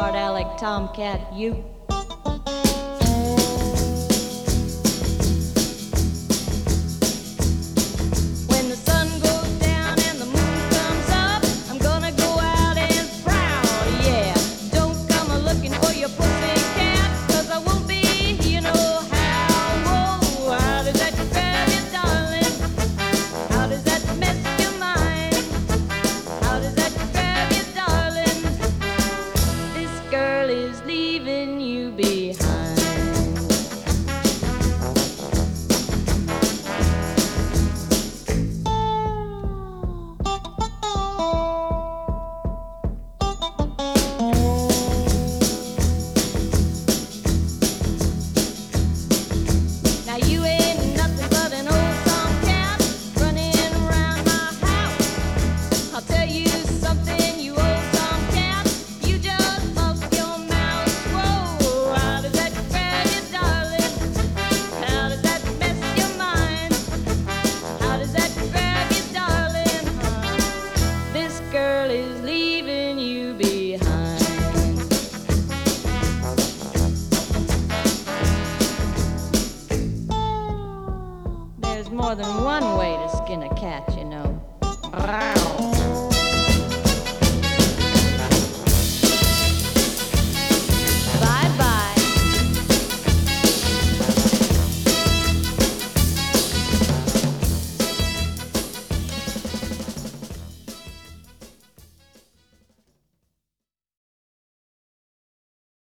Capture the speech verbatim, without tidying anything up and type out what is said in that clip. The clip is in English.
smart aleck tomcat, you. When the sun goes down and the moon comes up, I'm gonna go out and prowl, yeah. Don't come a-looking for your pussycat, 'cause I won't be, you know how. Whoa, how does that grab you, darling? How does that mess your mind? How does that grab you, darling? This girl is leaving you behind. Now you ain't nothing but an old tomcat running around my house. I'll tell you something, you old tomcat, you just lost your mouse. Whoa, how does that grab you, darling? How does that mess your mind? How does that grab you, darling? Huh? This girl is leaving you behind. There's more than one way to skin a cat, you know. Wow.